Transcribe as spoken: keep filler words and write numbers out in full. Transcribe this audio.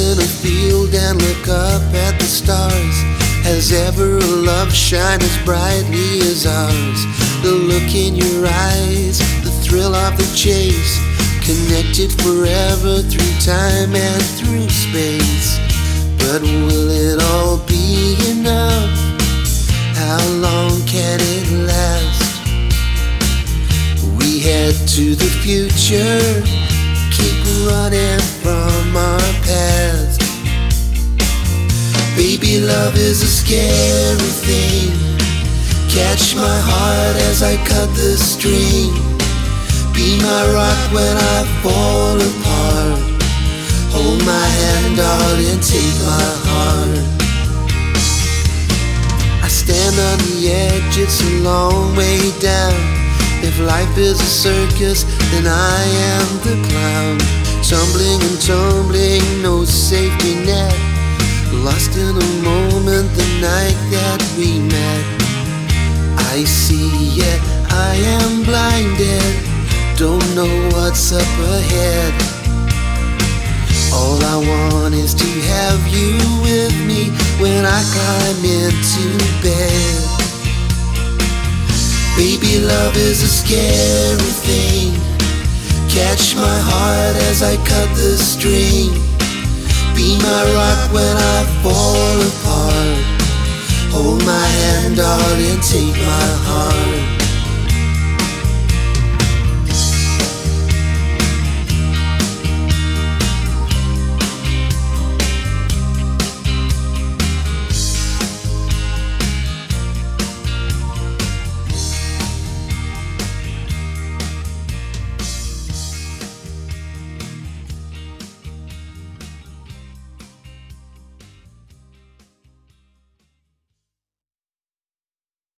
in a field and look up at the stars. Has ever a love shine as brightly as ours? The look in your eyes, the thrill of the chase, connected forever through time and through space. But will it all be enough? How long can it last? We head to the future, keep running from our past. Baby, love is a scary thing. Catch my heart as I cut the string. Be my rock when I fall apart. Hold my hand, darling, take my heart. I stand on the edge, it's a long way down. If life is a circus, then I am the clown. Tumbling and tumbling, no safety net. Lost in a moment the night that we met. I see, yet I am blinded. Don't know what's up ahead. All I want is to have you with me when I climb into bed. Baby, love is a scary thing. Catch my heart as I cut the string. Be my rock when I fall apart. Hold my hand, darling, take my